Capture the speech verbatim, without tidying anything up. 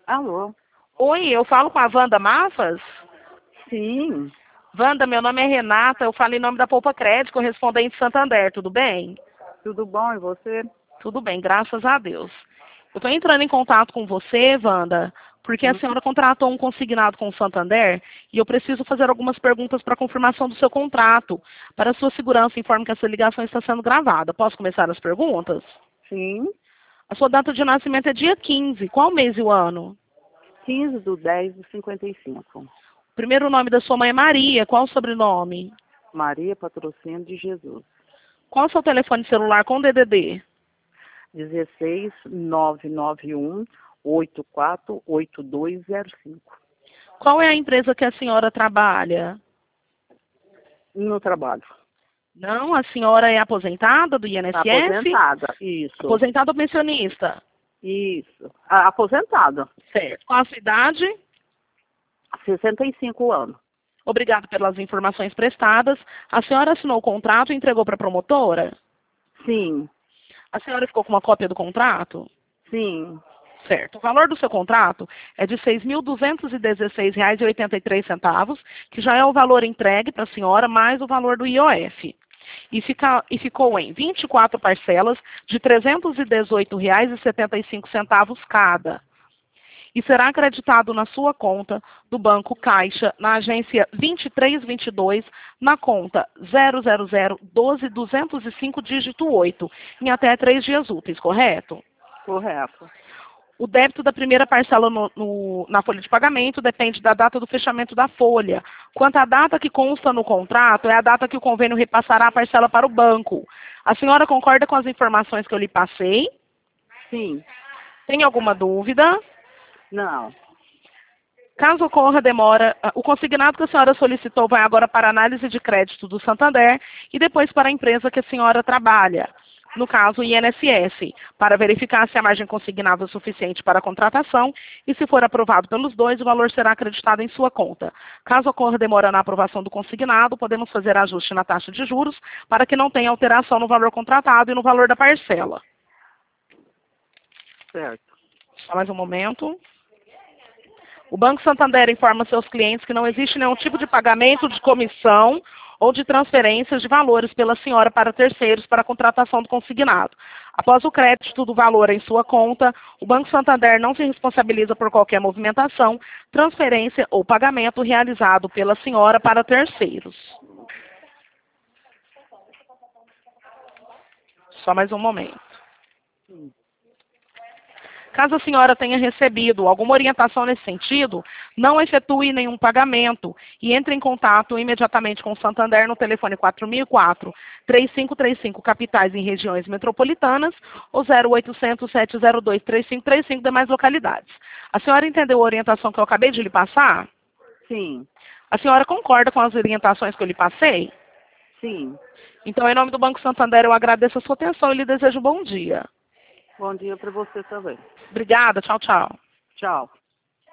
Alô? Oi, eu falo com a Wanda Mafas? Sim, Wanda, meu nome é Renata, eu falo em nome da Poupa Crédito, correspondente Santander, tudo bem? tudo bom e você? Tudo bem, graças a Deus. Eu estou entrando em contato com você, Wanda, porque a Hum, senhora contratou um consignado com o Santander e eu preciso fazer algumas perguntas para confirmação do seu contrato. Para sua segurança, informe que essa ligação está sendo gravada. Posso começar as perguntas? Sim, A sua data de nascimento é dia quinze. Qual mês e o ano? quinze do dez de cinquenta e cinco. O primeiro nome da sua mãe é Maria. Qual o sobrenome? Maria Patrocínio de Jesus. Qual o seu telefone celular com D D D? dezesseis nove nove um oito quatro oito dois zero cinco. Qual é a empresa que a senhora trabalha? No trabalho. Não, a senhora é aposentada do I N S S? Aposentada, isso. Aposentada ou pensionista? Isso. A- Aposentada. Certo. Qual a sua idade? sessenta e cinco anos. Obrigada pelas informações prestadas. A senhora assinou o contrato e entregou para a promotora? Sim, A senhora ficou com uma cópia do contrato? sim. Certo. O valor do seu contrato é de seis mil duzentos e dezesseis reais e oitenta e três centavos, que já é o valor entregue para a senhora, mais o valor do I O F. E, fica, e ficou em vinte e quatro parcelas de trezentos e dezoito reais e setenta e cinco centavos cada. E será acreditado na sua conta do Banco Caixa, na agência vinte e três vinte e dois, na conta zero zero zero doze duzentos e cinco, dígito oito, em até três dias úteis, correto? Correto. O débito da primeira parcela no, no, na folha de pagamento depende da data do fechamento da folha. Quanto à data que consta no contrato, é a data que o convênio repassará a parcela para o banco. A senhora concorda com as informações que eu lhe passei? Sim. Tem alguma dúvida? Não. Caso ocorra demora, o consignado que a senhora solicitou vai agora para a análise de crédito do Santander e depois para a empresa que a senhora trabalha, no caso o I N S S, para verificar se a margem consignada é suficiente para a contratação e, se for aprovado pelos dois, o valor será acreditado em sua conta. Caso ocorra demora na aprovação do consignado, podemos fazer ajuste na taxa de juros para que não tenha alteração no valor contratado e no valor da parcela. Certo. Só mais um momento. O Banco Santander informa seus clientes que não existe nenhum tipo de pagamento de comissão ou de transferências de valores pela senhora para terceiros para a contratação do consignado. Após o crédito do valor em sua conta, o Banco Santander não se responsabiliza por qualquer movimentação, transferência ou pagamento realizado pela senhora para terceiros. Só mais um momento. Caso a senhora tenha recebido alguma orientação nesse sentido, não efetue nenhum pagamento e entre em contato imediatamente com o Santander no telefone quatro mil e quatro, três cinco três cinco, capitais em regiões metropolitanas, ou zero oitocentos, sete zero dois, três cinco três cinco, demais localidades. A senhora entendeu a orientação que eu acabei de lhe passar? Sim. A senhora concorda com as orientações que eu lhe passei? Sim. Então, em nome do Banco Santander, eu agradeço a sua atenção e lhe desejo um bom dia. Bom dia para você também. Obrigada, tchau, tchau. Tchau.